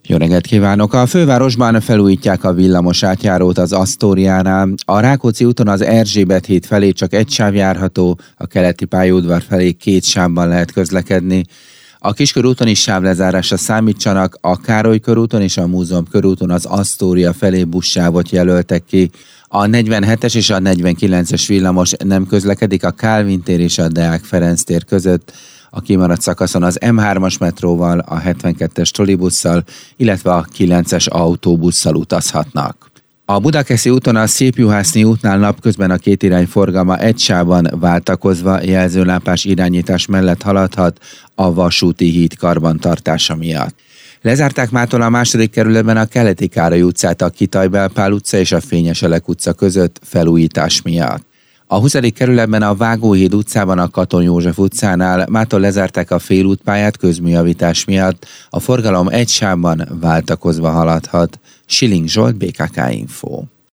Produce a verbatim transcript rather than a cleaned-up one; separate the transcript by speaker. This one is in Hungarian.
Speaker 1: Jó reggelt kívánok! A fővárosban felújítják a villamos átjárót az Asztóriánál. A Rákóczi úton az Erzsébet híd felé csak egy sáv járható, a keleti pályaudvar felé két sávban lehet közlekedni. A Kiskörúton is sávlezárásra számítsanak, a Károly körúton és a Múzeum körúton az Asztória felé buszsávot jelöltek ki. A negyvenhetes és a negyvenkilences villamos nem közlekedik a Kálvin tér és a Deák Ferenc tér között. A kimaradt szakaszon az em hármas metróval, a hetvenkettes trolibusszal, illetve a kilences autóbusszal utazhatnak. A Budakeszi úton a Szépjuhászni útnál napközben a két irány forgalma egy sávban váltakozva jelzőlámpás irányítás mellett haladhat a vasúti híd karbantartása miatt. Lezárták mától a második kerületben a Keleti Károly utcát a Kitaj-Belpál utca és a Fényeselek utca között felújítás miatt. A huszadik kerületben a Vágóhíd utcában a Katon József utcánál mától lezárták a félútpályát közműjavítás miatt, a forgalom egy sávban váltakozva haladhat. Schilling Zsolt, bé ká ká Info.